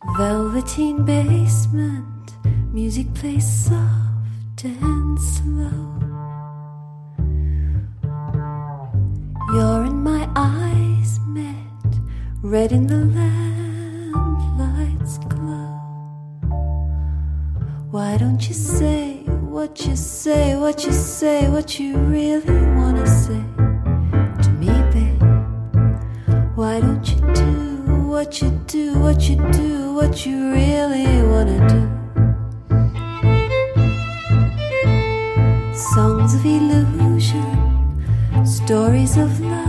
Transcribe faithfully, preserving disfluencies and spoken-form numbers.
Velveteen basement, music plays soft and slow. You're in my eyes met, red in the lamplights glow. Why don't you say what you say, what you say, what you really wanna say to me, babe? Why don't you do what you do, what you do, what you really wanna do? Songs of illusion, stories of love,